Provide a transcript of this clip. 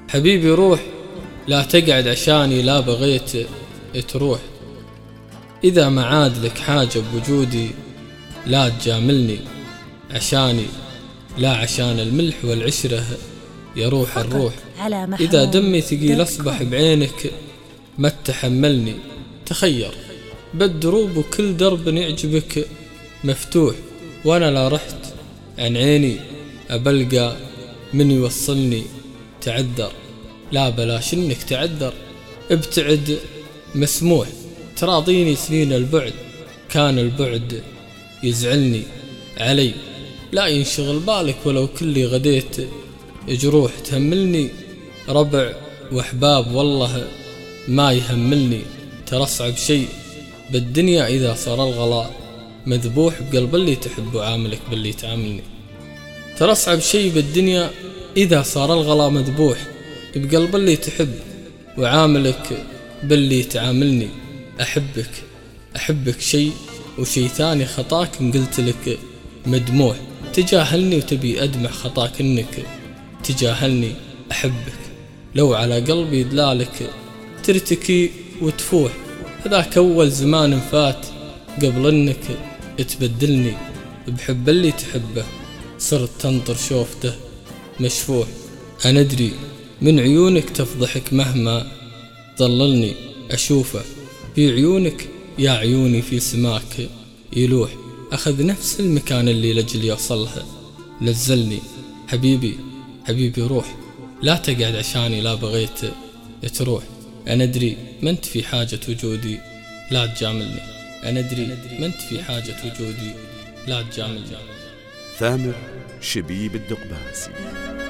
حبيبي روح، لا تقعد عشاني لا بغيت تروح. إذا ما عاد لك حاجة بوجودي لا تجاملني، عشاني لا عشان الملح والعشرة يروح الروح. إذا دمي ثقيل أصبح بعينك ما تحملني، تخير بالدروب وكل درب يعجبك مفتوح. وأنا لا رحت عن عيني أبلقى من يوصلني، تعذر لا بلاش إنك تعذر، ابتعد مسموح. تراضيني سنين البعد، كان البعد يزعلني علي، لا ينشغل بالك ولو كلي غديت جروح. تهملني ربع وأحباب والله ما يهملني، ترى أصعب شيء بالدنيا إذا صار الغلاء مذبوح بقلب اللي تحب وعاملك باللي تعاملني. ترى أصعب شيء بالدنيا إذا صار الغلاء مذبوح بقلب اللي تحب وعاملك باللي تعاملني. أحبك شيء وشي ثاني خطاك إن قلت لك مدموح، تجاهلني وتبي أدمع خطاك إنك تجاهلني. أحبك لو على قلبي دلالك ترتكي وتفوح، هذاك أول زمان فات قبل إنك تبدلني. بحب اللي تحبه صرت تنطر شوفته مشفوح، أنا أدري من عيونك تفضحك مهما ظللني أشوفه، في عيونك يا عيوني في سماك يلوح. أخذ نفس المكان اللي لجل يوصلها نزلني. حبيبي روح، لا تقعد عشاني لا بغيت تروح. أنا أدري ما أنت في حاجة وجودي لا تجاملني، أنا أدري ما أنت في حاجة وجودي لا تجاملني. ثامر شبيب الدقباسي.